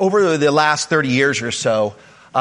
over the last 30 years or so,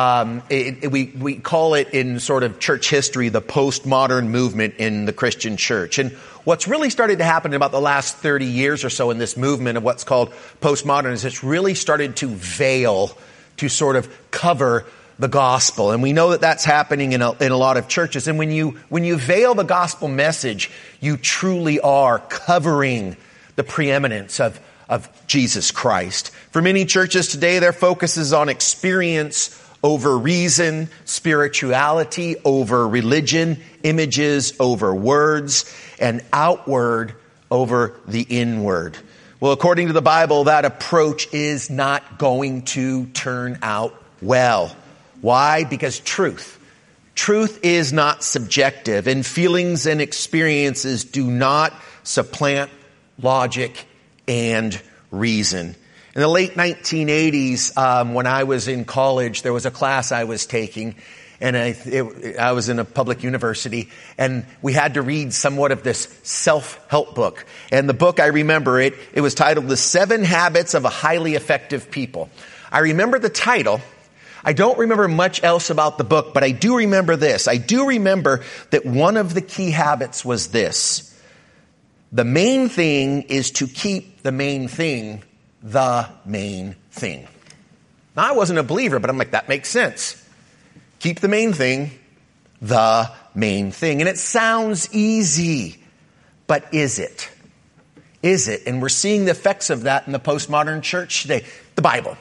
we call it in sort of church history the postmodern movement in the Christian church. And what's really started to happen in about the last 30 years or so in this movement of what's called postmodern is it's really started to veil, to sort of cover the gospel. And we know that that's happening in a lot of churches. And when you veil the gospel message, you truly are covering the preeminence of Jesus Christ. For many churches today, their focus is on experience over reason, spirituality over religion, images over words, and outward over the inward. Well, according to the Bible, that approach is not going to turn out well. Why? Because truth is not subjective, and feelings and experiences do not supplant logic and reason. In the late 1980s, when I was in college, there was a class I was taking, and I was in a public university, and we had to read somewhat of this self-help book. And the book, I remember it was titled The 7 Habits of a Highly Effective People. I remember the title. I don't remember much else about the book, but I do remember this. I do remember that one of the key habits was this. The main thing is to keep the main thing the main thing. Now, I wasn't a believer, but I'm like, that makes sense. Keep the main thing the main thing. And it sounds easy, but is it? Is it? And we're seeing the effects of that in the postmodern church today. The Bible.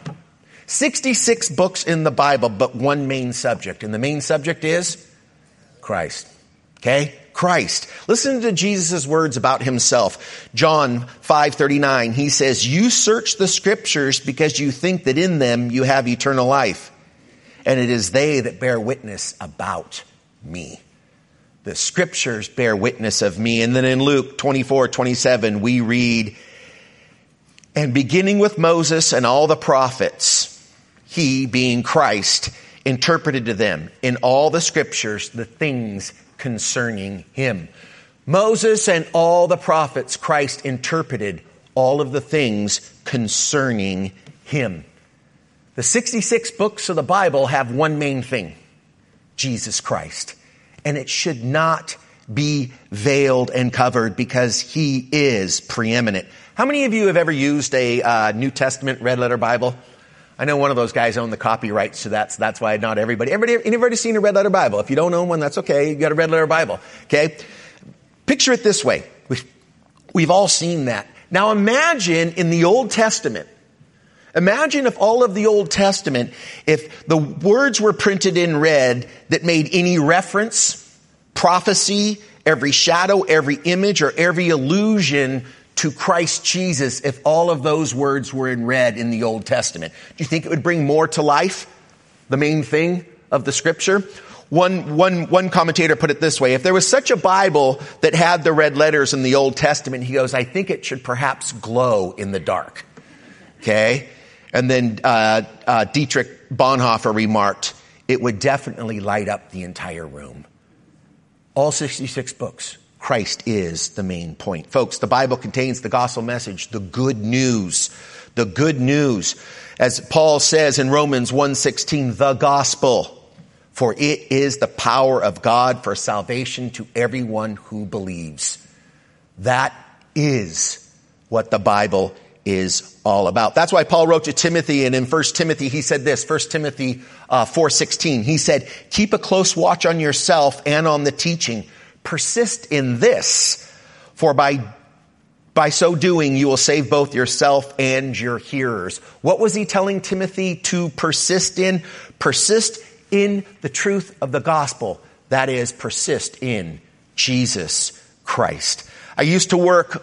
66 books in the Bible, but one main subject. And the main subject is Christ. Okay? Christ. Listen to Jesus' words about himself. John 5:39, he says, "You search the scriptures because you think that in them you have eternal life. And it is they that bear witness about me." The scriptures bear witness of me. And then in Luke 24:27, we read, "And beginning with Moses and all the prophets, he, being Christ, interpreted to them in all the scriptures the things concerning him." Moses and all the prophets, Christ interpreted all of the things concerning him. The 66 books of the Bible have one main thing, Jesus Christ. And it should not be veiled and covered because he is preeminent. How many of you have ever used a New Testament red letter Bible? I know one of those guys owned the copyright, so that's why not everybody. Anybody seen a red letter Bible? If you don't own one, that's okay. You got a red letter Bible. Okay? Picture it this way. We've all seen that. Now imagine in the Old Testament. Imagine if all of the Old Testament, if the words were printed in red that made any reference, prophecy, every shadow, every image, or every allusion to Christ Jesus, if all of those words were in red in the Old Testament. Do you think it would bring more to life, the main thing of the scripture? One commentator put it this way: if there was such a Bible that had the red letters in the Old Testament, he goes, I think it should perhaps glow in the dark. Okay? And then Dietrich Bonhoeffer remarked, it would definitely light up the entire room. All 66 books. Christ is the main point. Folks, the Bible contains the gospel message, the good news. The good news. As Paul says in Romans 1:16, the gospel. For it is the power of God for salvation to everyone who believes. That is what the Bible is all about. That's why Paul wrote to Timothy, and in 1 Timothy he said this, 1 Timothy 4:16. He said, keep a close watch on yourself and on the teaching. Persist in this, for by so doing you will save both yourself and your hearers. What was he telling Timothy to persist in? Persist in the truth of the gospel. That is, persist in Jesus Christ. I used to work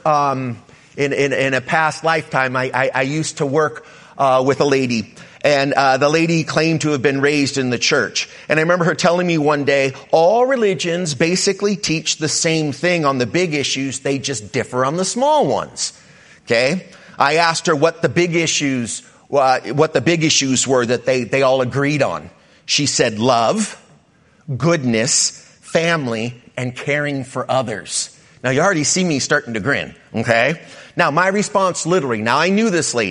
in a past lifetime. I used to work with a lady. And the lady claimed to have been raised in the church. And I remember her telling me one day, all religions basically teach the same thing on the big issues. They just differ on the small ones. Okay? I asked her what the big issues were that they all agreed on. She said love, goodness, family, and caring for others. Now you already see me starting to grin. Okay? Now my response literally, now I knew this lady.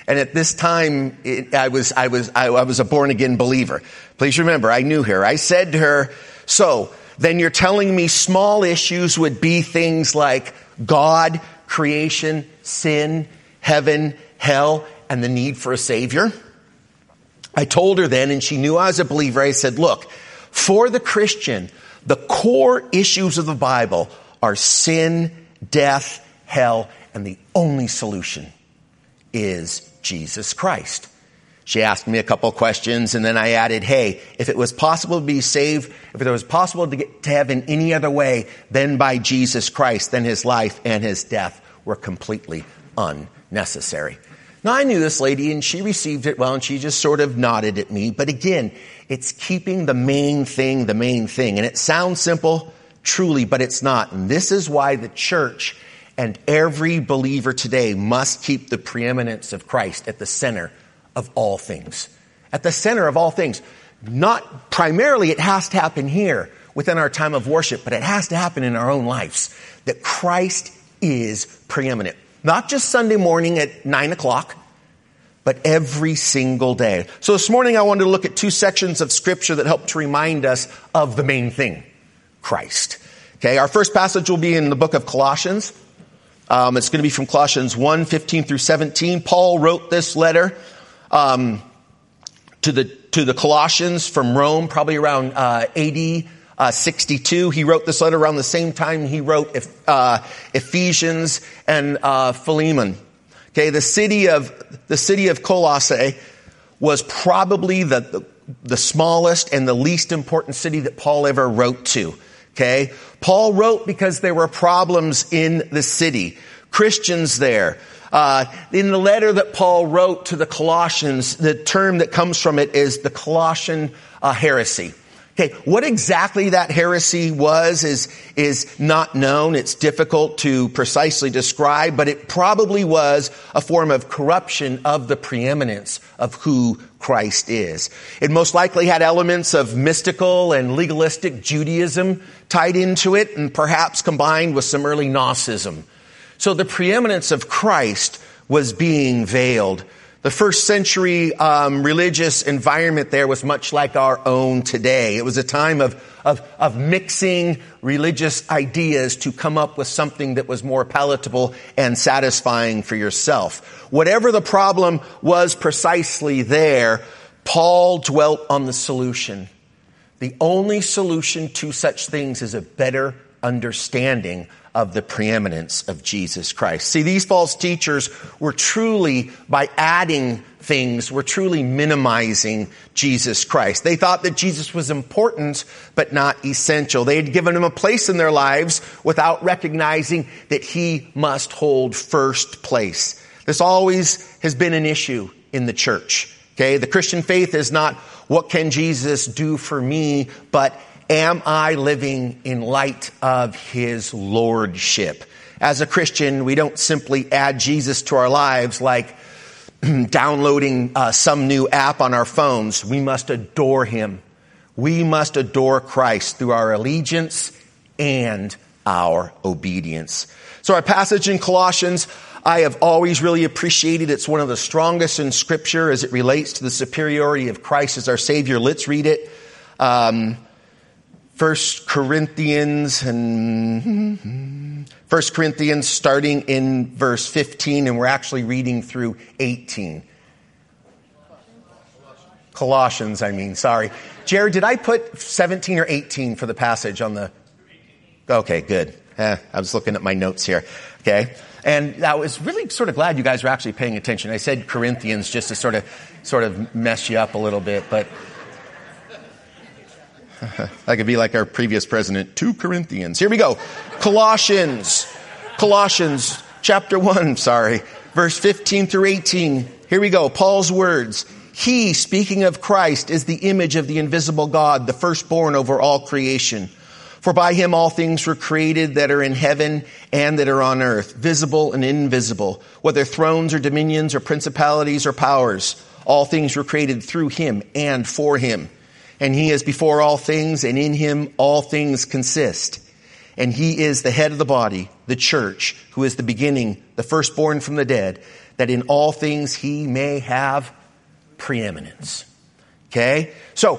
And at this time, I was a born-again believer. Please remember, I knew her. I said to her, so then you're telling me small issues would be things like God, creation, sin, heaven, hell, and the need for a Savior? I told her then, and she knew I was a believer, I said, look, for the Christian, the core issues of the Bible are sin, death, hell, and the only solution is Jesus Christ. She asked me a couple of questions, and then I added, hey, if it was possible to be saved, if it was possible to get to heaven any other way than by Jesus Christ, then his life and his death were completely unnecessary. Now, I knew this lady, and she received it well, and she just sort of nodded at me. But again, it's keeping the main thing. And it sounds simple, truly, but it's not. And this is why the church and every believer today must keep the preeminence of Christ at the center of all things. At the center of all things. Not primarily, it has to happen here within our time of worship, but it has to happen in our own lives. That Christ is preeminent. Not just Sunday morning at 9 o'clock, but every single day. So this morning I wanted to look at two sections of Scripture that help to remind us of the main thing, Christ. Okay, our first passage will be in the book of Colossians. It's going to be from Colossians 1, 15 through 17. Paul wrote this letter to the Colossians from Rome, probably around AD 62. He wrote this letter around the same time he wrote Ephesians and Philemon. Okay, the city of Colossae was probably the smallest and the least important city that Paul ever wrote to. Okay, Paul wrote because there were problems in the city. Christians there. In the letter that Paul wrote to the Colossians, the term that comes from it is the Colossian heresy. Okay, what exactly that heresy was is not known. It's difficult to precisely describe, but it probably was a form of corruption of the preeminence of who Christ is. It most likely had elements of mystical and legalistic Judaism tied into it, and perhaps combined with some early Gnosticism. So the preeminence of Christ was being veiled. The first century religious environment there was much like our own today. It was a time of mixing religious ideas to come up with something that was more palatable and satisfying for yourself. Whatever the problem was precisely there, Paul dwelt on the solution. The only solution to such things is a better understanding of the preeminence of Jesus Christ. See, these false teachers were truly, by adding things, were truly minimizing Jesus Christ. They thought that Jesus was important, but not essential. They had given him a place in their lives without recognizing that he must hold first place. This always has been an issue in the church. Okay, the Christian faith is not, what can Jesus do for me, but am I living in light of his lordship? As a Christian, we don't simply add Jesus to our lives like downloading some new app on our phones. We must adore him. We must adore Christ through our allegiance and our obedience. So our passage in Colossians, I have always really appreciated. It's one of the strongest in Scripture as it relates to the superiority of Christ as our Savior. Let's read it. 1 Corinthians starting in verse 15, and we're actually reading through 18. Colossians, sorry. Jared, did I put 17 or 18 for the passage on the... Okay, good. I was looking at my notes here. Okay. And I was really sort of glad you guys were actually paying attention. I said Corinthians just to sort of mess you up a little bit, but... I could be like our previous president, 2 Corinthians. Here we go. Colossians chapter 1, verse 15 through 18. Here we go. Paul's words. He, speaking of Christ, is the image of the invisible God, the firstborn over all creation. For by him all things were created that are in heaven and that are on earth, visible and invisible, whether thrones or dominions or principalities or powers. All things were created through him and for him. And he is before all things, and in him all things consist. And he is the head of the body, the church, who is the beginning, the firstborn from the dead, that in all things he may have preeminence. Okay? So,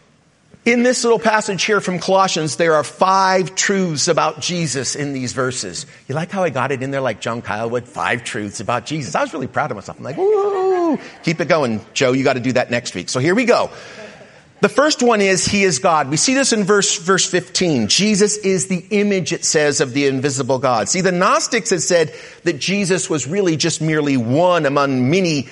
in this little passage here from Colossians, there are 5 truths about Jesus in these verses. You like how I got it in there like John Kyle would? 5 truths about Jesus. I was really proud of myself. I'm like, woo! Keep it going, Joe. You got to do that next week. So here we go. The first one is, he is God. We see this in verse 15. Jesus is the image, it says, of the invisible God. See, the Gnostics had said that Jesus was really just merely one among many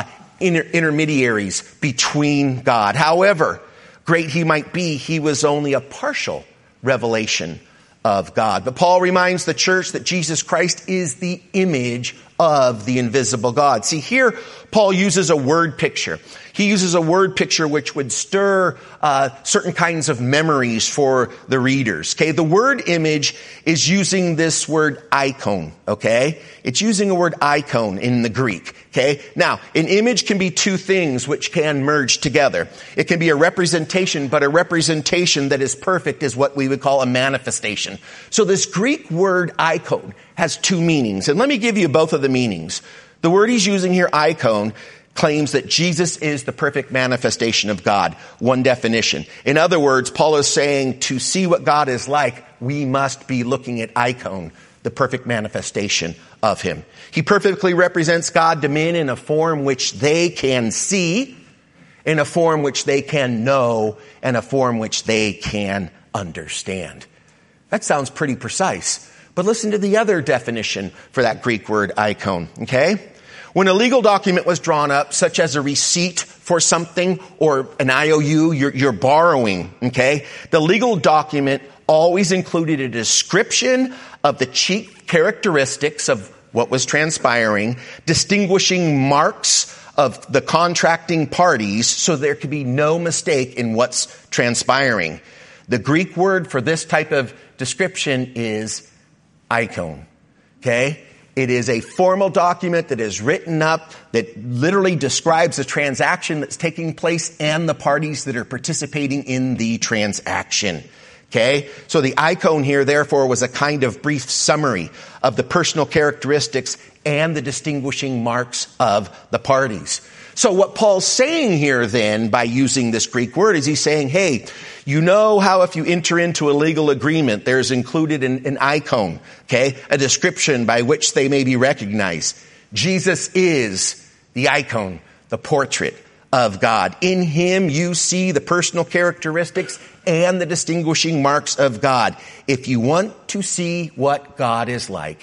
intermediaries between God. However, great he might be, he was only a partial revelation of God. But Paul reminds the church that Jesus Christ is the image of the invisible God. See, here Paul uses a word picture. He uses a word picture which would stir certain kinds of memories for the readers. Okay, the word image is using this word icon. Okay, it's using a word icon in the Greek. Okay, now an image can be 2 things which can merge together. It can be a representation, but a representation that is perfect is what we would call a manifestation. So this Greek word icon has 2 meanings, and let me give you both of the meanings. The word he's using here, icon, claims that Jesus is the perfect manifestation of God. One definition. In other words, Paul is saying to see what God is like, we must be looking at icon, the perfect manifestation of him. He perfectly represents God to men in a form which they can see, in a form which they can know, and a form which they can understand. That sounds pretty precise. But listen to the other definition for that Greek word icon, okay? When a legal document was drawn up, such as a receipt for something or an IOU you're borrowing, okay? The legal document always included a description of the chief characteristics of what was transpiring, distinguishing marks of the contracting parties so there could be no mistake in what's transpiring. The Greek word for this type of description is icon, okay? It is a formal document that is written up that literally describes the transaction that's taking place and the parties that are participating in the transaction. Okay? So the icon here, therefore, was a kind of brief summary of the personal characteristics and the distinguishing marks of the parties. So what Paul's saying here then, by using this Greek word, is he's saying, hey, you know how if you enter into a legal agreement, there's included an icon, okay? A description by which they may be recognized. Jesus is the icon, the portrait of God. In him you see the personal characteristics and the distinguishing marks of God. If you want to see what God is like,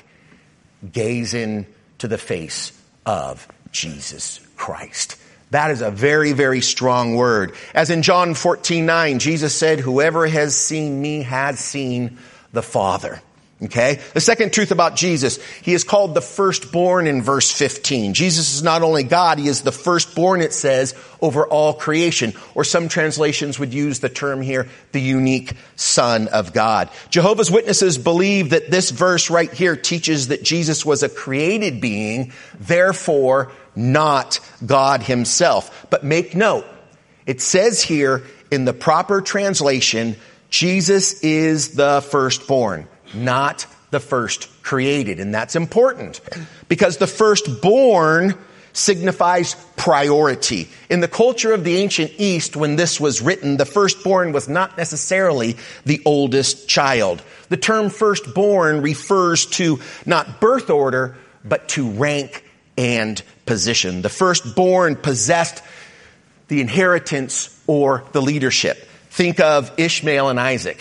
gaze into the face of Jesus Christ. That is a very, very strong word. As in John 14:9, Jesus said, whoever has seen me has seen the Father. Okay? The second truth about Jesus, he is called the firstborn in verse 15. Jesus is not only God, he is the firstborn, it says, over all creation. Or some translations would use the term here, the unique Son of God. Jehovah's Witnesses believe that this verse right here teaches that Jesus was a created being, therefore not God himself. But make note, it says here in the proper translation, Jesus is the firstborn, not the first created. And that's important because the firstborn signifies priority. In the culture of the ancient East, when this was written, the firstborn was not necessarily the oldest child. The term firstborn refers to not birth order, but to rank and position. The firstborn possessed the inheritance or the leadership. Think of Ishmael and Isaac.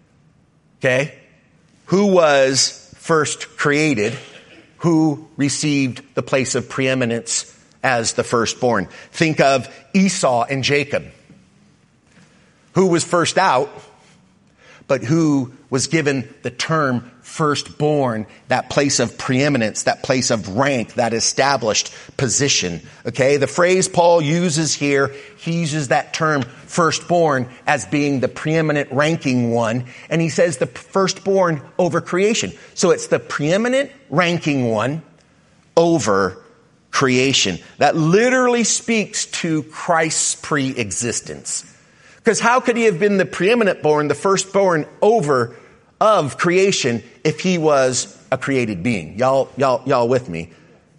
Okay? Who was first created? Who received the place of preeminence as the firstborn? Think of Esau and Jacob. Who was first out, but who was given the term firstborn, that place of preeminence, that place of rank, that established position. Okay, the phrase Paul uses here, he uses that term firstborn as being the preeminent ranking one, and he says the firstborn over creation. So it's the preeminent ranking one over creation. That literally speaks to Christ's pre-existence. Because how could he have been the preeminent born, the firstborn over of creation if he was a created being? Y'all with me?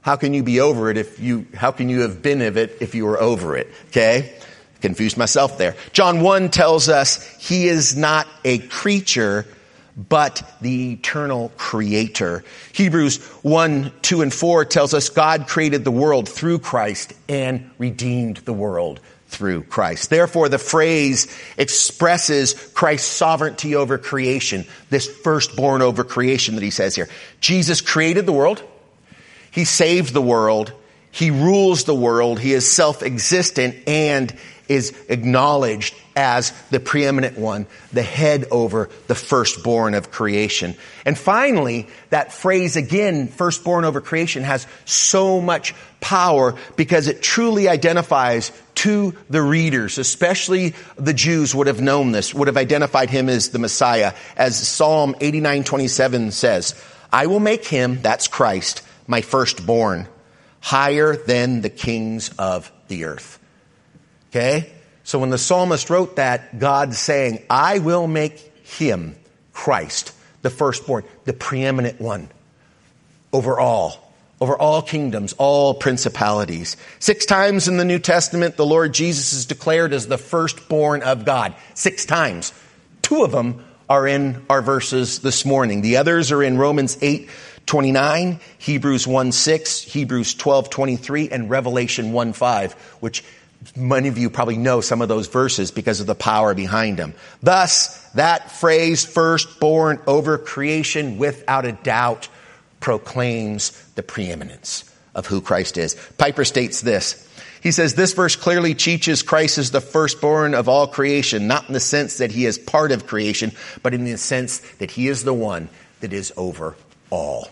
How can you be over it how can you have been of it if you were over it? Okay? Confused myself there. John 1 tells us he is not a creature, but the eternal creator. Hebrews 1, 2, and 4 tells us God created the world through Christ and redeemed the world through Christ. Therefore, the phrase expresses Christ's sovereignty over creation, this firstborn over creation that he says here. Jesus created the world. He saved the world. He rules the world. He is self-existent and is acknowledged as the preeminent one, the head over the firstborn of creation. And finally, that phrase again, firstborn over creation, has so much power because it truly identifies to the readers, especially the Jews would have known this, would have identified him as the Messiah. As Psalm 89:27 says, I will make him, that's Christ, my firstborn, higher than the kings of the earth. Okay? So when the psalmist wrote that, God's saying, I will make him, Christ, the firstborn, the preeminent one over all kingdoms, all principalities. 6 times in the New Testament, the Lord Jesus is declared as the firstborn of God. 6 times. 2 of them are in our verses this morning. The others are in Romans 8:29, Hebrews 1:6, Hebrews 12:23, and Revelation 1:5, which many of you probably know some of those verses because of the power behind them. Thus, that phrase, firstborn over creation, without a doubt, proclaims the preeminence of who Christ is. Piper states this. He says, this verse clearly teaches Christ is the firstborn of all creation, not in the sense that he is part of creation, but in the sense that he is the one that is over all.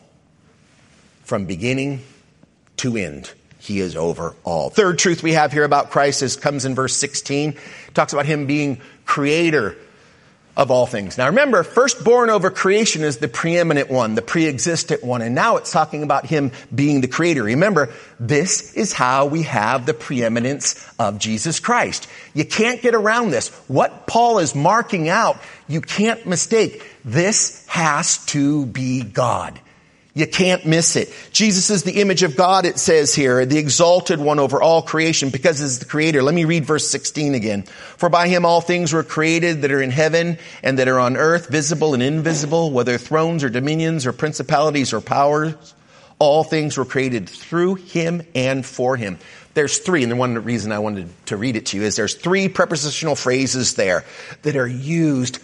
From beginning to end, he is over all. Third truth we have here about Christ comes in verse 16. It talks about him being creator of all things. Now remember, firstborn over creation is the preeminent one, the pre-existent one. And now it's talking about him being the creator. Remember, this is how we have the preeminence of Jesus Christ. You can't get around this. What Paul is marking out, you can't mistake. This has to be God. You can't miss it. Jesus is the image of God, it says here, the exalted one over all creation because he's the creator. Let me read verse 16 again. For by him all things were created that are in heaven and that are on earth, visible and invisible, whether thrones or dominions or principalities or powers. All things were created through him and for him. There's 3, and the one reason I wanted to read it to you is there's 3 prepositional phrases there that are used,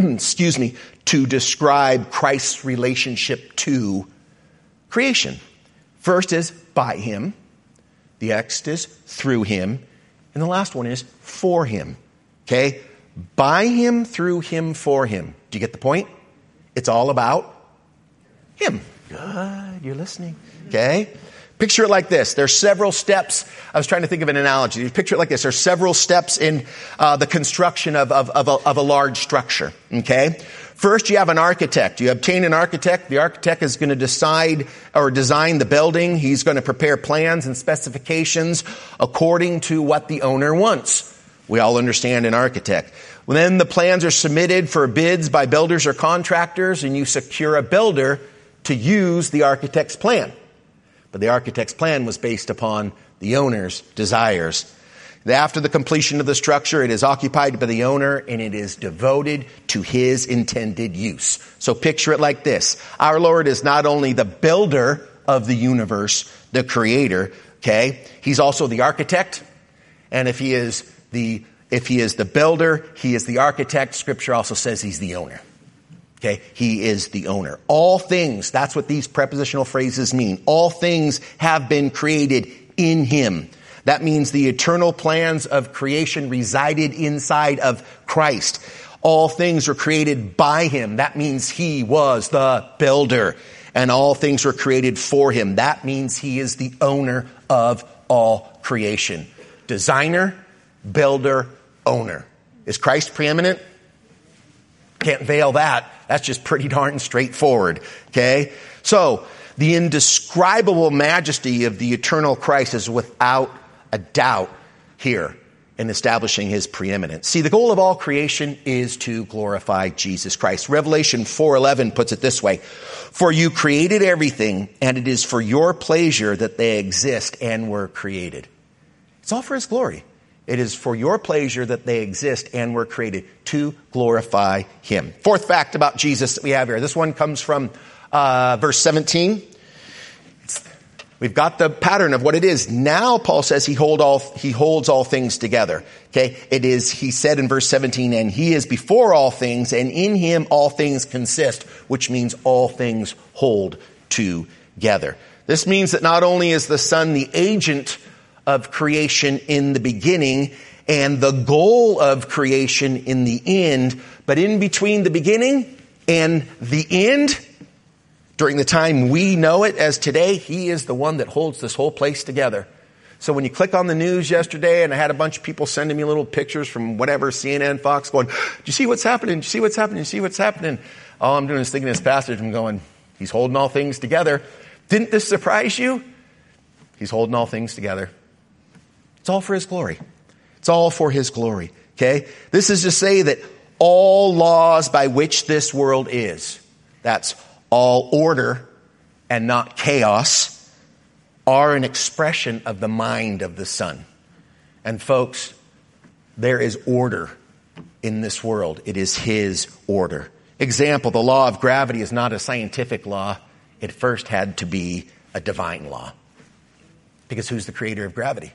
to describe Christ's relationship to creation. First is by him. The next is through him. And the last one is for him. Okay? By him, through him, for him. Do you get the point? It's all about him. Good. You're listening. Okay? Picture it like this. There's several steps. I was trying to think of an analogy. Picture it like this. There's several steps in the construction of a large structure. Okay? First, you have an architect. You obtain an architect. The architect is going to decide or design the building. He's going to prepare plans and specifications according to what the owner wants. We all understand an architect. Well, then the plans are submitted for bids by builders or contractors, and you secure a builder to use the architect's plan. But the architect's plan was based upon the owner's desires. After the completion of the structure, it is occupied by the owner and it is devoted to his intended use. So picture it like this. Our Lord is not only the builder of the universe, the creator, okay? He's also the architect. And if he is the builder, he is the architect. Scripture also says he's the owner. Okay? He is the owner. All things, that's what these prepositional phrases mean. All things have been created in him. That means the eternal plans of creation resided inside of Christ. All things were created by him. That means he was the builder. And all things were created for him. That means he is the owner of all creation. Designer, builder, owner. Is Christ preeminent? Can't veil that. That's just pretty darn straightforward. Okay? So, the indescribable majesty of the eternal Christ is without a doubt here. and establishing his preeminence. See, the goal of all creation is to glorify Jesus Christ. Revelation 4:11 puts it this way: "For you created everything, and it is for your pleasure that they exist and were created." It's all for his glory. It is for your pleasure that they exist and were created to glorify him. Fourth fact about Jesus that we have here. This one comes from verse 17. We've got the pattern of what it is. Now, Paul says he holds all things together. Okay. It is, he said in verse 17, "And he is before all things, and in him all things consist," which means all things hold together. This means that not only is the Son the agent of creation in the beginning and the goal of creation in the end, but in between the beginning and the end, during the time we know it as today, he is the one that holds this whole place together. So when you click on the news yesterday, and I had a bunch of people sending me little pictures from whatever, CNN, Fox, going, "Do you see what's happening? Do you see what's happening? Do you see what's happening?" All I'm doing is thinking this passage and going, he's holding all things together. Didn't this surprise you? He's holding all things together. It's all for his glory. It's all for his glory. Okay? This is to say that all laws by which this world is, that's all order and not chaos, are an expression of the mind of the Son. And folks, there is order in this world. It is his order. Example, the law of gravity is not a scientific law. It first had to be a divine law. Because who's the creator of gravity?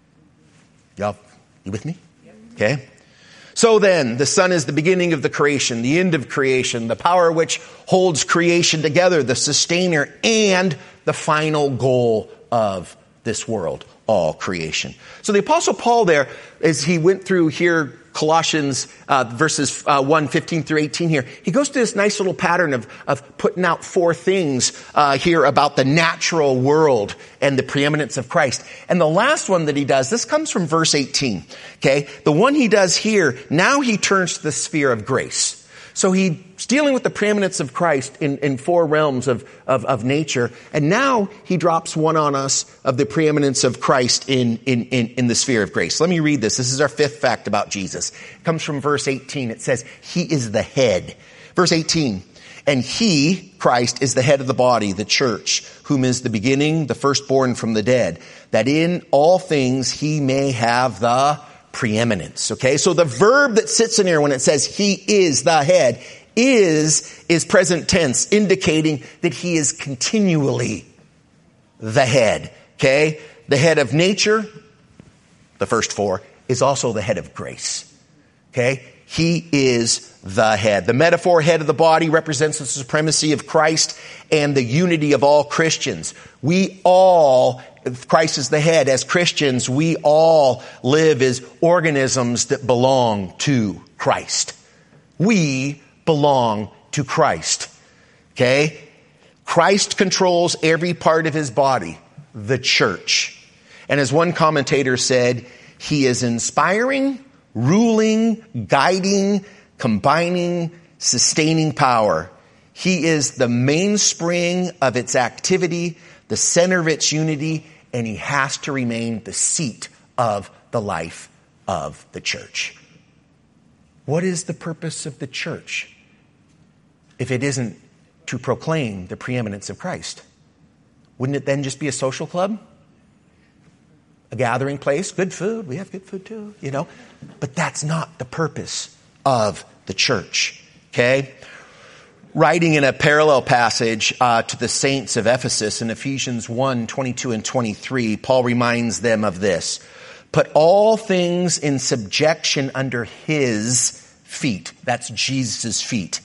Y'all, you with me? Okay. So then, the Son is the beginning of the creation, the end of creation, the power which holds creation together, the sustainer, and the final goal of this world, all creation. So the Apostle Paul there, as he went through here, Colossians verses 1:15 through 18 here, he goes to this nice little pattern of putting out four things here about the natural world and the preeminence of Christ. And the last one that he does, this comes from verse 18. Okay, the one he does here, now he turns to the sphere of grace. So he's dealing with the preeminence of Christ in four realms of nature. And now he drops one on us of the preeminence of Christ in the sphere of grace. Let me read this. This is our fifth fact about Jesus. It comes from verse 18. It says, he is the head. Verse 18, and he, Christ, is the head of the body, the church, whom is the beginning, the firstborn from the dead, that in all things he may have the preeminence. Okay, so the verb that sits in here when it says he is the head is present tense, indicating that he is continually the head. Okay, the head of nature, the first four, is also the head of grace. Okay, he is the head. The metaphor head of the body represents the supremacy of Christ and the unity of all Christians. We all, Christ is the head. As Christians, we all live as organisms that belong to Christ. We belong to Christ. Okay? Christ controls every part of his body, the church. And as one commentator said, he is inspiring, ruling, guiding, combining, sustaining power. He is the mainspring of its activity, the center of its unity, and he has to remain the seat of the life of the church. What is the purpose of the church if it isn't to proclaim the preeminence of Christ? Wouldn't it then just be a social club? A gathering place? Good food. We have good food too, you know. But that's not the purpose of the church. Okay? Writing in a parallel passage to the saints of Ephesus in Ephesians 1:22 and 23, Paul reminds them of this. Put all things in subjection under his feet. That's Jesus' feet.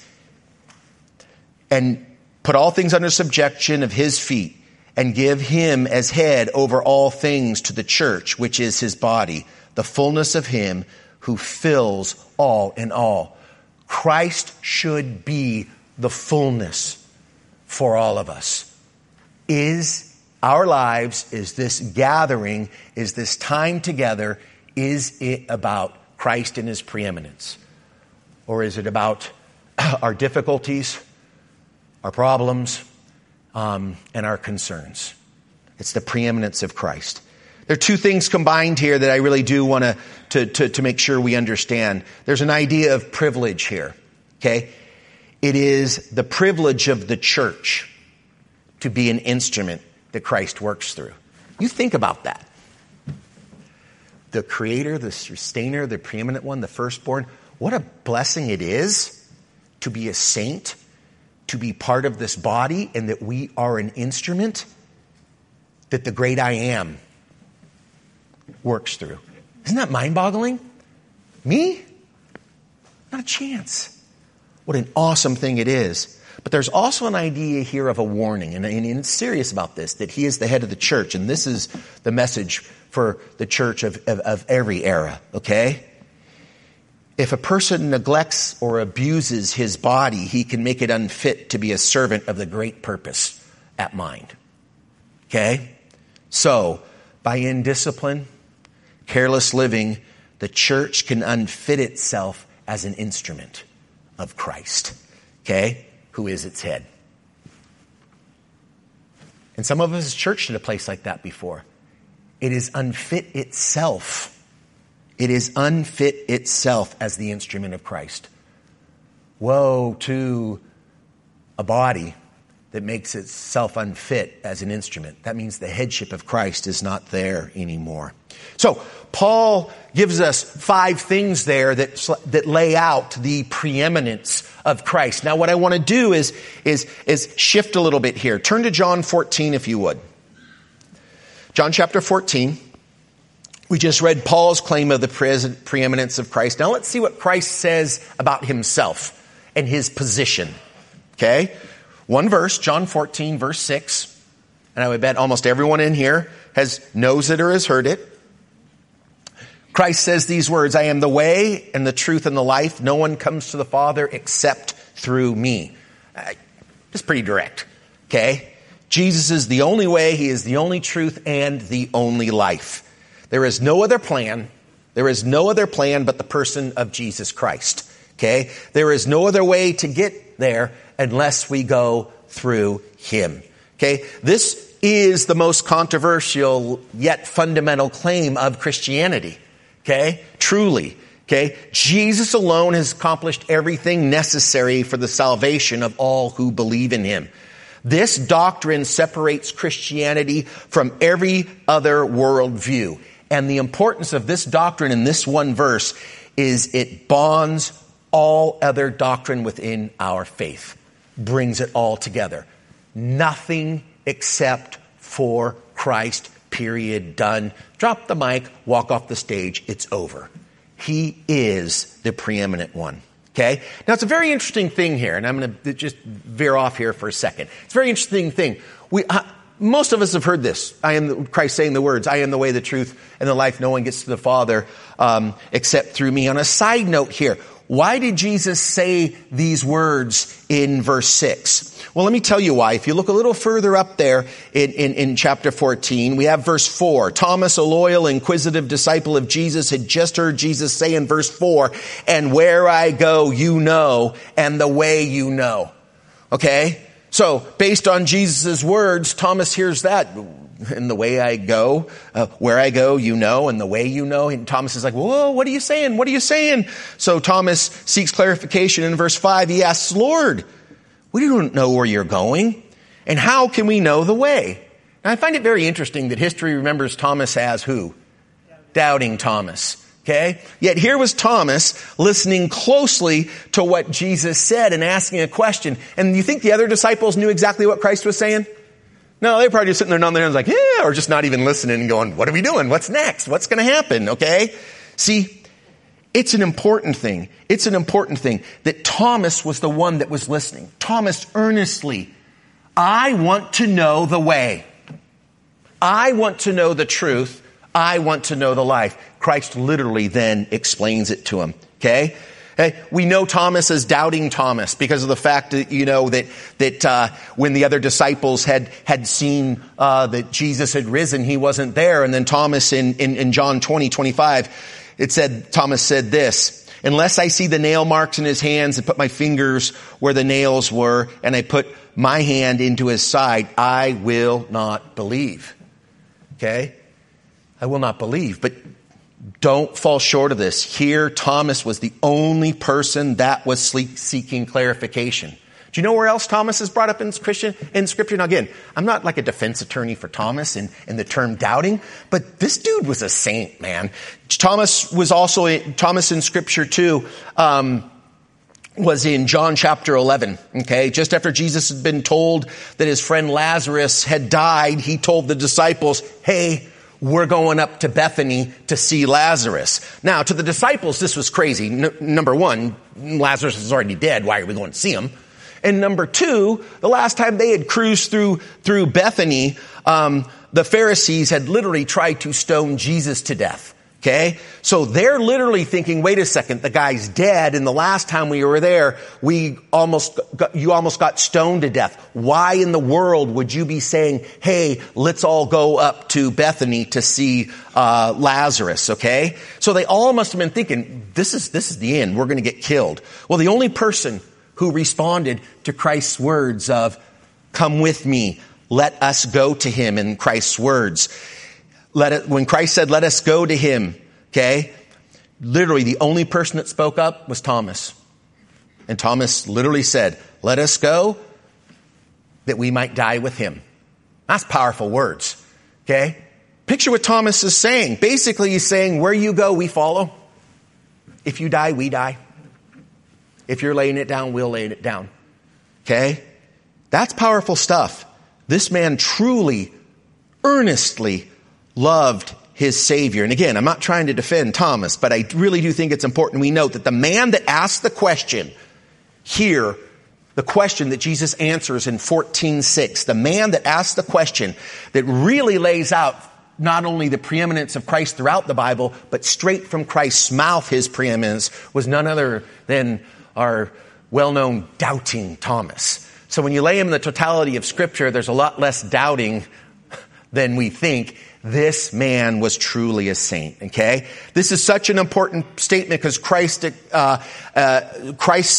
And put all things under subjection of his feet, and give him as head over all things to the church, which is his body, the fullness of him who fills all in all. Christ should be the fullness for all of us. Is our lives, is this gathering, is this time together, is it about Christ and his preeminence? Or is it about our difficulties, our problems, and our concerns? It's the preeminence of Christ. There are two things combined here that I really do want to make sure we understand. There's an idea of privilege here, okay? It is the privilege of the church to be an instrument that Christ works through. You think about that. The creator, the sustainer, the preeminent one, the firstborn. What a blessing it is to be a saint, to be part of this body, and that we are an instrument that the great I am works through. Isn't that mind-boggling? Me? Not a chance. What an awesome thing it is. But there's also an idea here of a warning, and it's serious about this, that he is the head of the church, and this is the message for the church of every era, okay? If a person neglects or abuses his body, he can make it unfit to be a servant of the great purpose at mind, okay? So, by indiscipline, careless living, the church can unfit itself as an instrument of Christ, okay, who is its head. And some of us as church at a place like that before. It is unfit itself. It is unfit itself as the instrument of Christ. Woe to a body that makes itself unfit as an instrument. That means the headship of Christ is not there anymore. So Paul gives us 5 things there that lay out the preeminence of Christ. Now what I want to do is shift a little bit here. Turn to John 14 if you would. John chapter 14. We just read Paul's claim of the preeminence of Christ. Now let's see what Christ says about himself and his position. Okay? One verse, John 14, verse 6. And I would bet almost everyone in here knows it or has heard it. Christ says these words, I am the way and the truth and the life. No one comes to the Father except through me. It's pretty direct. Okay? Jesus is the only way. He is the only truth and the only life. There is no other plan. There is no other plan but the person of Jesus Christ. Okay? There is no other way to get there unless we go through him. Okay? This is the most controversial yet fundamental claim of Christianity. Okay? Truly. Okay? Jesus alone has accomplished everything necessary for the salvation of all who believe in him. This doctrine separates Christianity from every other worldview. And the importance of this doctrine in this one verse is it bonds all other doctrine within our faith. Brings it all together. Nothing except for Christ, period, done. Drop the mic, walk off the stage, it's over. He is the preeminent one. Okay? Now it's a very interesting thing here, and I'm going to just veer off here for a second. It's a very interesting thing. Most of us have heard this. Christ saying the words, I am the way, the truth, and the life. No one gets to the Father except through me. On a side note here, why did Jesus say these words in verse 6? Well, let me tell you why. If you look a little further up there in chapter 14, we have verse 4. Thomas, a loyal, inquisitive disciple of Jesus, had just heard Jesus say in verse 4, and where I go, you know, and the way you know. Okay? So, based on Jesus' words, Thomas hears that. And the way I go, where I go, you know, and the way you know. And Thomas is like, whoa, what are you saying? What are you saying? So Thomas seeks clarification in verse 5. He asks, Lord, we don't know where you're going. And how can we know the way? Now, I find it very interesting that history remembers Thomas as who? Doubting Thomas. Okay? Yet here was Thomas listening closely to what Jesus said and asking a question. And you think the other disciples knew exactly what Christ was saying? No, they're probably just sitting there nodding their heads like, yeah, or just not even listening and going, what are we doing? What's next? What's going to happen? Okay? See, it's an important thing. It's an important thing that Thomas was the one that was listening. Thomas earnestly, I want to know the way. I want to know the truth. I want to know the life. Christ literally then explains it to him. Okay? We know Thomas as doubting Thomas because of the fact that, you know, that when the other disciples had seen that Jesus had risen, he wasn't there. And then Thomas in John 20:25, it said, Thomas said this, unless I see the nail marks in his hands and put my fingers where the nails were and I put my hand into his side, I will not believe. Okay? I will not believe. But Don't fall short of this. Here, Thomas was the only person that was seeking clarification. Do you know where else Thomas is brought up in Scripture? Now again, I'm not like a defense attorney for Thomas in the term doubting, but this dude was a saint, man. Thomas in Scripture too, was in John chapter 11, okay? Just after Jesus had been told that his friend Lazarus had died, he told the disciples, hey, we're going up to Bethany to see Lazarus. Now, to the disciples, this was crazy. Number one, Lazarus is already dead. Why are we going to see him? And number two, the last time they had cruised through Bethany, the Pharisees had literally tried to stone Jesus to death. Okay? So they're literally thinking, wait a second, the guy's dead, and the last time we were there, you almost got stoned to death. Why in the world would you be saying, hey, let's all go up to Bethany to see Lazarus, okay? So they all must have been thinking, this is the end, we're going to get killed. Well, the only person who responded to Christ's words of, come with me, let us go to him, in Christ's words. When Christ said, let us go to him, okay, literally the only person that spoke up was Thomas. And Thomas literally said, let us go that we might die with him. That's powerful words, okay? Picture what Thomas is saying. Basically, he's saying, where you go, we follow. If you die, we die. If you're laying it down, we'll lay it down, okay? That's powerful stuff. This man truly, earnestly loved his Savior. And again, I'm not trying to defend Thomas, but I really do think it's important we note that the man that asked the question here, the question that Jesus answers in 14:6, the man that asked the question that really lays out not only the preeminence of Christ throughout the Bible, but straight from Christ's mouth, his preeminence, was none other than our well-known doubting Thomas. So when you lay him in the totality of Scripture, there's a lot less doubting than we think. This man was truly a saint, okay? This is such an important statement because Christ claims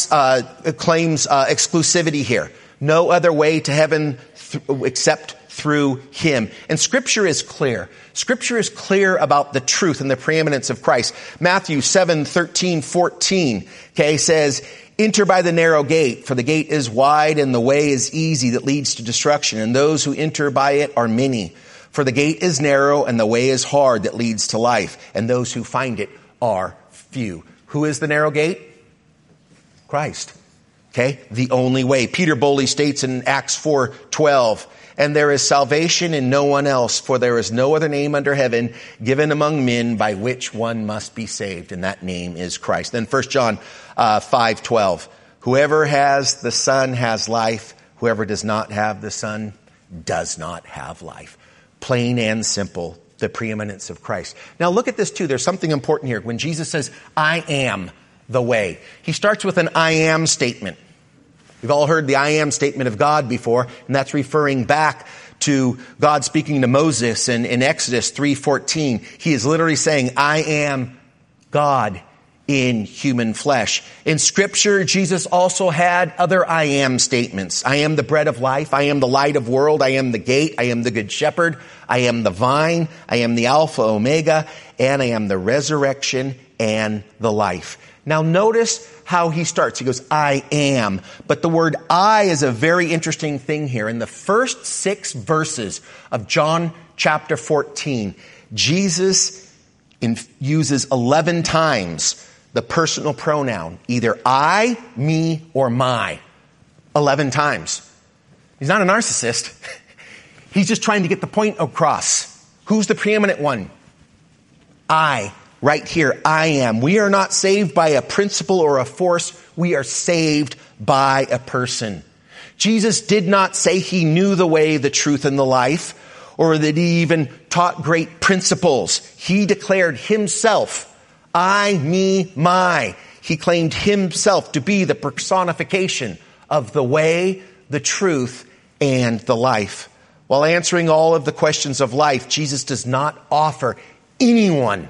exclusivity here. No other way to heaven except through him. And Scripture is clear. Scripture is clear about the truth and the preeminence of Christ. Matthew 7:13-14, okay, says, enter by the narrow gate, for the gate is wide and the way is easy that leads to destruction, and those who enter by it are many. For the gate is narrow and the way is hard that leads to life, and those who find it are few. Who is the narrow gate? Christ. Okay? The only way. Peter boldly states in Acts 4:12, and there is salvation in no one else, for there is no other name under heaven given among men by which one must be saved, and that name is Christ. Then 1 John 5:12, whoever has the Son has life, whoever does not have the Son does not have life. Plain and simple, the preeminence of Christ. Now look at this too. There's something important here. When Jesus says, I am the way, he starts with an I am statement. We've all heard the I am statement of God before, and that's referring back to God speaking to Moses in Exodus 3:14. He is literally saying, I am God in human flesh. In Scripture, Jesus also had other I am statements. I am the bread of life. I am the light of the world. I am the gate. I am the good shepherd. I am the vine. I am the Alpha, Omega, and I am the resurrection and the life. Now notice how he starts. He goes, I am. But the word I is a very interesting thing here. In the first 6 verses of John chapter 14, Jesus uses 11 times the personal pronoun, either I, me, or my. 11 times. He's not a narcissist. He's just trying to get the point across. Who's the preeminent one? I. Right here, I am. We are not saved by a principle or a force. We are saved by a person. Jesus did not say he knew the way, the truth, and the life, or that he even taught great principles. He declared himself, I, me, my. He claimed himself to be the personification of the way, the truth, and the life. While answering all of the questions of life, Jesus does not offer anyone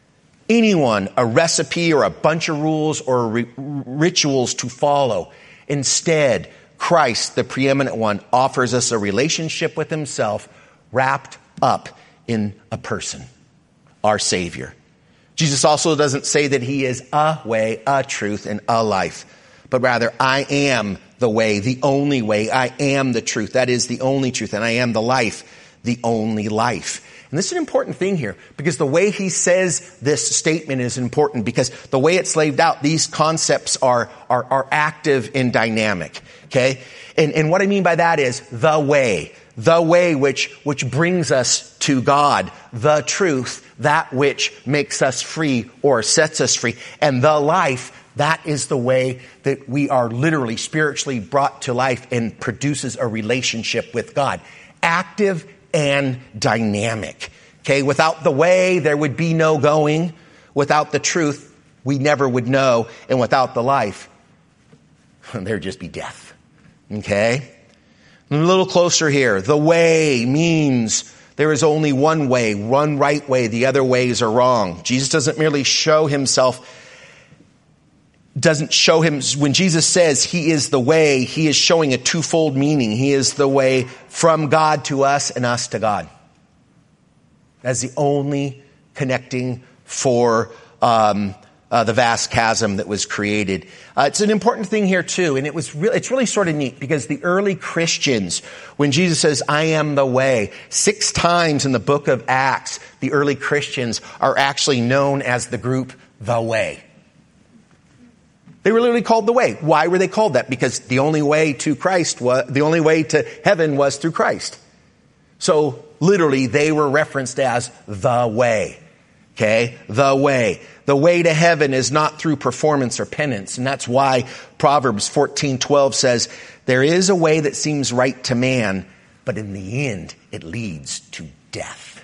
a recipe or a bunch of rules or rituals to follow. Instead, Christ, the preeminent one, offers us a relationship with himself wrapped up in a person, our Savior. Jesus also doesn't say that he is a way, a truth, and a life, but rather, I am the way, the only way. I am the truth. That is the only truth. And I am the life, the only life. And this is an important thing here, because the way he says this statement is important, because the way it's laid out, these concepts are active and dynamic. Okay? And what I mean by that is the way which brings us to God, the truth, that which makes us free or sets us free, and the life, that is the way that we are literally spiritually brought to life and produces a relationship with God. Active and dynamic. Okay, without the way, there would be no going. Without the truth, we never would know. And without the life, there'd just be death. Okay? A little closer here. The way means there is only one way, one right way. The other ways are wrong. Jesus doesn't merely show himself. When Jesus says he is the way, he is showing a twofold meaning. He is the way from God to us and us to God. That's the only connecting for the vast chasm that was created. It's an important thing here too, and it's really sort of neat, because the early Christians, when Jesus says, I am the way, 6 times in the book of Acts, the early Christians are actually known as the group The Way. They were literally called the way. Why were they called that? Because the only way to heaven was through Christ. So literally they were referenced as the way. Okay? The way. The way to heaven is not through performance or penance. And that's why Proverbs 14:12 says, there is a way that seems right to man, but in the end it leads to death.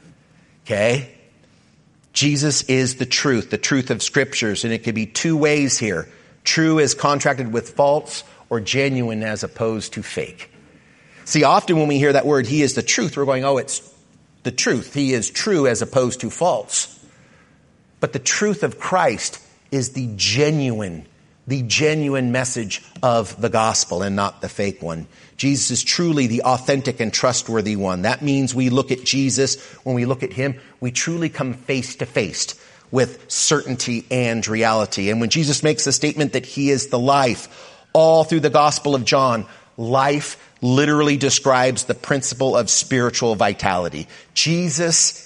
Okay? Jesus is the truth of scriptures, and it could be 2 ways here. True as contracted with false, or genuine as opposed to fake. See, often when we hear that word, he is the truth, we're going, oh, it's the truth. He is true as opposed to false. But the truth of Christ is the genuine message of the gospel and not the fake one. Jesus is truly the authentic and trustworthy one. That means we look at Jesus, when we look at him, we truly come face to face with certainty and reality. And when Jesus makes the statement that he is the life, all through the Gospel of John, life literally describes the principle of spiritual vitality. Jesus,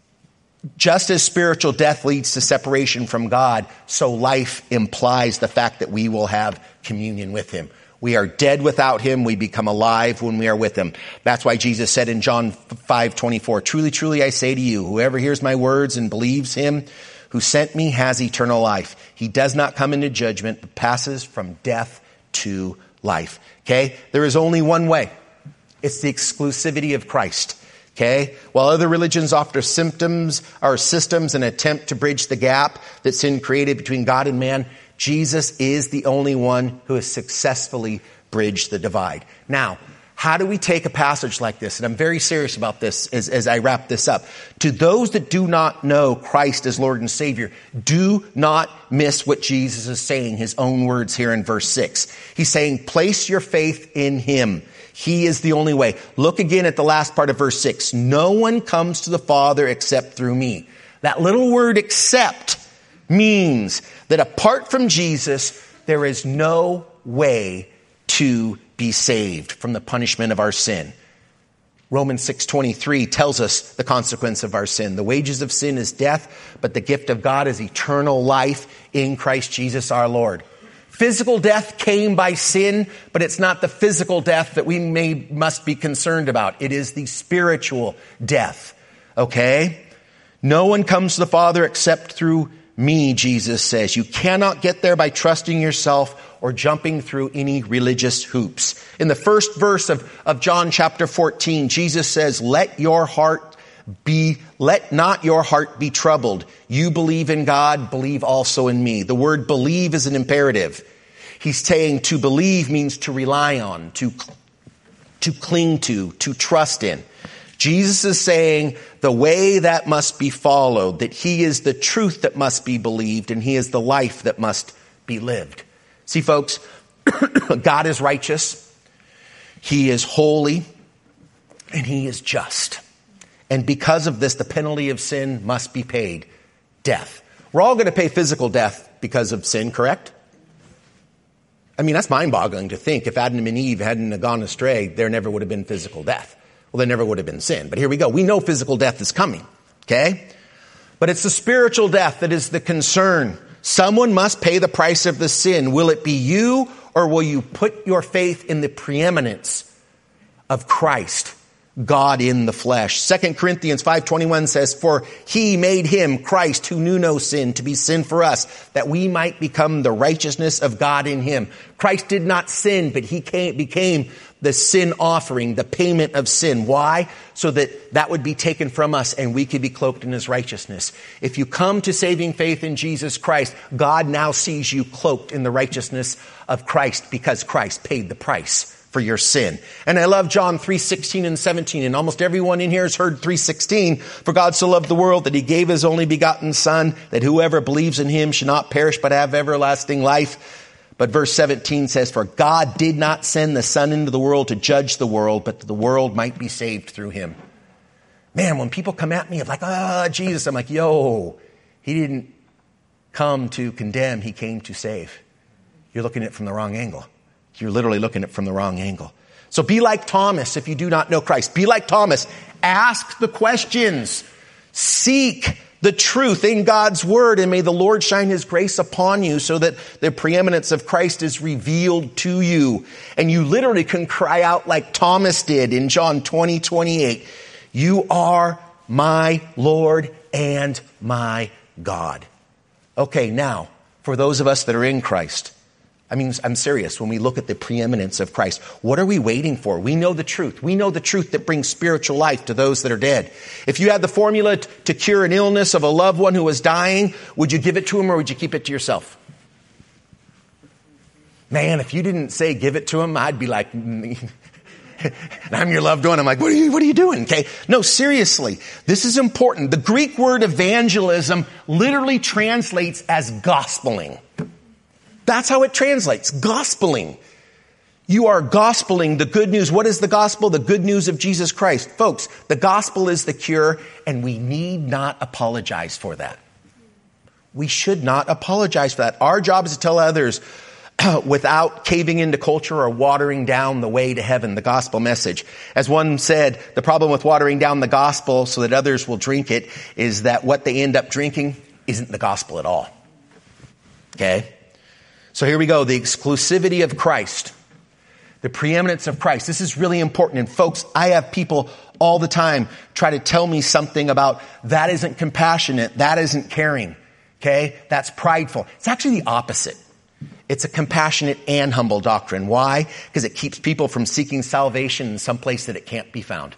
just as spiritual death leads to separation from God, so life implies the fact that we will have communion with him. We are dead without him. We become alive when we are with him. That's why Jesus said in John 5:24, truly, truly, I say to you, whoever hears my words and believes him who sent me has eternal life. He does not come into judgment, but passes from death to life. Okay? There is only one way. It's the exclusivity of Christ. Okay? While other religions offer systems and attempt to bridge the gap that sin created between God and man, Jesus is the only one who has successfully bridged the divide. Now, how do we take a passage like this? And I'm very serious about this as I wrap this up. To those that do not know Christ as Lord and Savior, do not miss what Jesus is saying, his own words here in verse 6. He's saying, place your faith in him. He is the only way. Look again at the last part of verse 6. No one comes to the Father except through me. That little word except means that apart from Jesus, there is no way to be saved from the punishment of our sin. Romans 6:23 tells us the consequence of our sin. The wages of sin is death, but the gift of God is eternal life in Christ Jesus our Lord. Physical death came by sin, but it's not the physical death that we must be concerned about. It is the spiritual death. Okay? No one comes to the Father except through me, Jesus says. You cannot get there by trusting yourself or jumping through any religious hoops. In the first verse of John chapter 14, Jesus says, let not your heart be troubled. You believe in God, believe also in me. The word believe is an imperative. He's saying to believe means to rely on, to cling to trust in. Jesus is saying the way that must be followed, that he is the truth that must be believed, and he is the life that must be lived. See, folks, God is righteous, he is holy, and he is just. And because of this, the penalty of sin must be paid. death. We're all going to pay physical death because of sin, correct? I mean, that's mind-boggling to think. If Adam and Eve hadn't gone astray, there never would have been physical death. Well, there never would have been sin. But here we go. We know physical death is coming, okay? But it's the spiritual death that is the concern. Someone must pay the price of the sin. Will it be you, or will you put your faith in the preeminence of Christ, God in the flesh? 2 Corinthians 5:21 says, "For he made him, Christ, who knew no sin, to be sin for us, that we might become the righteousness of God in him." Christ did not sin, but he became the sin offering, the payment of sin. Why? So that would be taken from us and we could be cloaked in his righteousness. If you come to saving faith in Jesus Christ, God now sees you cloaked in the righteousness of Christ because Christ paid the price for your sin. And I love John 3:16 and 17. And almost everyone in here has heard 3:16. "For God so loved the world that he gave his only begotten Son, that whoever believes in him should not perish but have everlasting life." But verse 17 says, "For God did not send the Son into the world to judge the world, but that the world might be saved through him." Man, when people come at me of like, Jesus, I'm like, he didn't come to condemn, he came to save. You're looking at it from the wrong angle. You're literally looking at it from the wrong angle. So be like Thomas if you do not know Christ. Be like Thomas. Ask the questions. Seek the truth in God's word, and may the Lord shine his grace upon you so that the preeminence of Christ is revealed to you. And you literally can cry out like Thomas did in John 20:28. "You are my Lord and my God." Okay, now, for those of us that are in Christ, I'm serious. When we look at the preeminence of Christ, what are we waiting for? We know the truth. We know the truth that brings spiritual life to those that are dead. If you had the formula to cure an illness of a loved one who was dying, would you give it to him or would you keep it to yourself? Man, if you didn't say give it to him, I'd be like, and I'm your loved one. I'm like, what are you doing? Okay. No, seriously, this is important. The Greek word evangelism literally translates as gospeling. That's how it translates. Gospeling. You are gospeling the good news. What is the gospel? The good news of Jesus Christ. Folks, the gospel is the cure, and we need not apologize for that. We should not apologize for that. Our job is to tell others without caving into culture or watering down the way to heaven, the gospel message. As one said, the problem with watering down the gospel so that others will drink it is that what they end up drinking isn't the gospel at all. Okay? So here we go. The exclusivity of Christ. The preeminence of Christ. This is really important. And folks, I have people all the time try to tell me something about that isn't compassionate, that isn't caring. Okay? That's prideful. It's actually the opposite. It's a compassionate and humble doctrine. Why? Because it keeps people from seeking salvation in some place that it can't be found.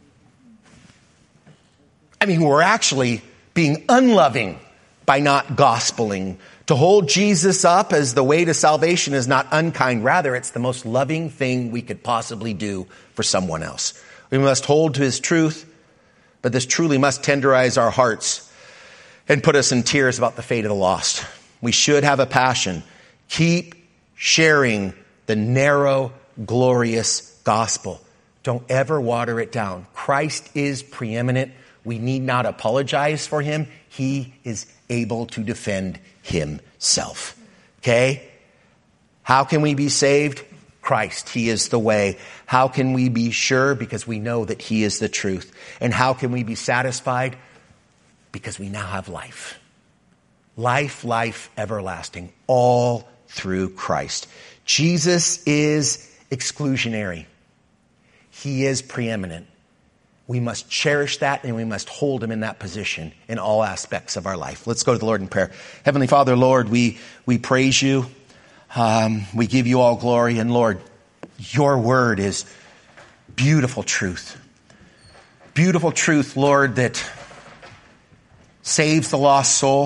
We're actually being unloving by not gospeling. To hold Jesus up as the way to salvation is not unkind. Rather, it's the most loving thing we could possibly do for someone else. We must hold to his truth, but this truly must tenderize our hearts and put us in tears about the fate of the lost. We should have a passion. Keep sharing the narrow, glorious gospel. Don't ever water it down. Christ is preeminent. We need not apologize for him. He is able to defend himself. Okay? How can we be saved? Christ. He is the way. How can we be sure? Because we know that he is the truth. And how can we be satisfied? Because we now have life. Life everlasting. All through Christ. Jesus is exclusionary. He is preeminent. We must cherish that and we must hold him in that position in all aspects of our life. Let's go to the Lord in prayer. Heavenly Father, Lord, we praise you. We give you all glory. And Lord, your word is beautiful truth. Beautiful truth, Lord, that saves the lost soul.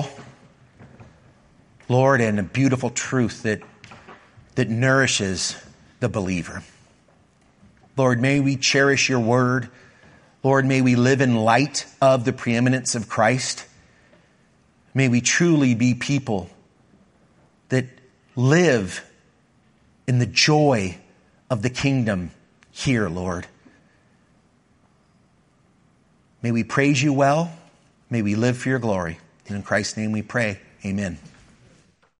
Lord, and a beautiful truth that nourishes the believer. Lord, may we cherish your word. Lord, may we live in light of the preeminence of Christ. May we truly be people that live in the joy of the kingdom here, Lord. May we praise you well. May we live for your glory. And in Christ's name we pray. Amen.